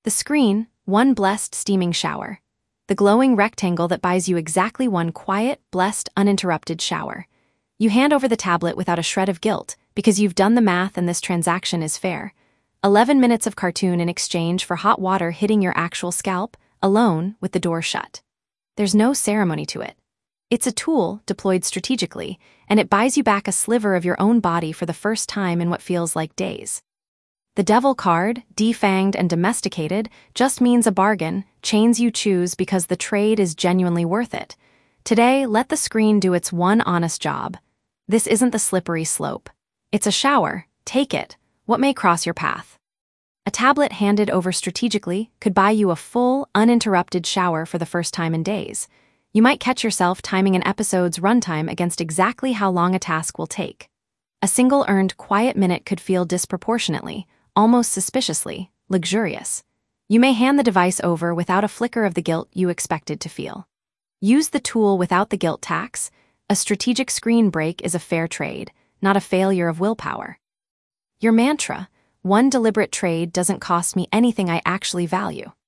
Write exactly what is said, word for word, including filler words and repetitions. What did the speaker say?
The screen, one blessed steaming shower. The glowing rectangle that buys you exactly one quiet, blessed, uninterrupted shower. You hand over the tablet without a shred of guilt, because you've done the math and this transaction is fair. eleven minutes of cartoon in exchange for hot water hitting your actual scalp, alone, with the door shut. There's no ceremony to it. It's a tool deployed strategically, and it buys you back a sliver of your own body for the first time in what feels like days. The devil card, defanged and domesticated, just means a bargain, chains you choose because the trade is genuinely worth it. Today, let the screen do its one honest job. This isn't the slippery slope. It's a shower. Take it. What may cross your path? A tablet handed over strategically could buy you a full, uninterrupted shower for the first time in days. You might catch yourself timing an episode's runtime against exactly how long a task will take. A single earned quiet minute could feel disproportionately, almost suspiciously, luxurious. You may hand the device over without a flicker of the guilt you expected to feel. Use the tool without the guilt tax. A strategic screen break is a fair trade, not a failure of willpower. Your mantra, one deliberate trade doesn't cost me anything I actually value.